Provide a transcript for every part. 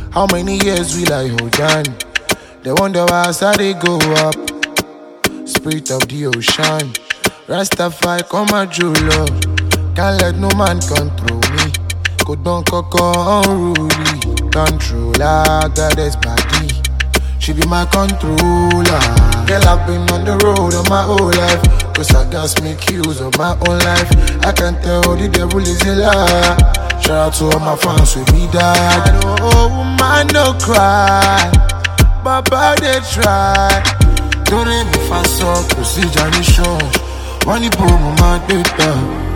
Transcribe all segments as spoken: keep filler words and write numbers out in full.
How many years will I hold on? They wonder why I started go up. Spirit of the ocean, Rastafari come and jeweler. Can't let no man control me. Go down coco unruly. Controller, goddess body. She be my controller. Girl, I've been on the road all my whole life. Cause I just make use of my own life. I can tell the devil is a lie. Shout out to all my fans with me died. I know, oh, woman, no cry. Baba, they try. Don't let me fast up, procedure and show. Money boom, my data.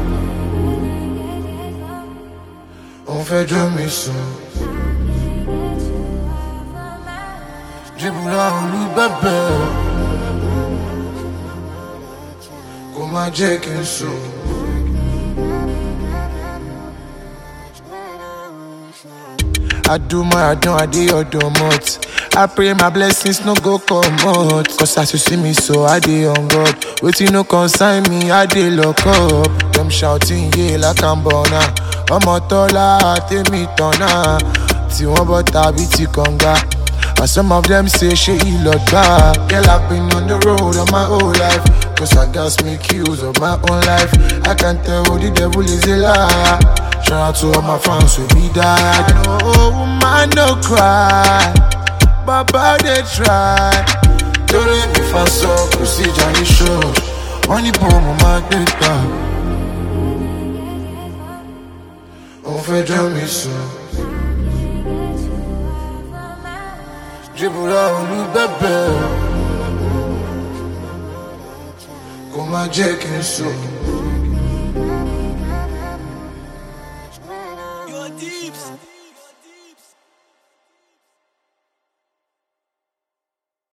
On fait de mes sons. Dribble on lui, bébé. Comme un Jack and so. I do my, I don't, I do your domot. I pray my blessings no go come out. Cause as you see me so I dey on God. Waiting no consign me, I dey lock up. Them shouting yeah like I'm born. I'm a taller, take me tona. Ti one but I be ti conga. And some of them say she look back. Girl, I've been on the road all my whole life. Cause I just make use of my own life. I can tell the devil is a lie. Shout out to all my fans with me died. I know, oh, woman, no cry. Baba, they try. Don't let me fast up, procedure and show. Money bomb on my data. On fait de mes sons. Dribble on lui, bébé. Comme un Jack and so. Your deeps.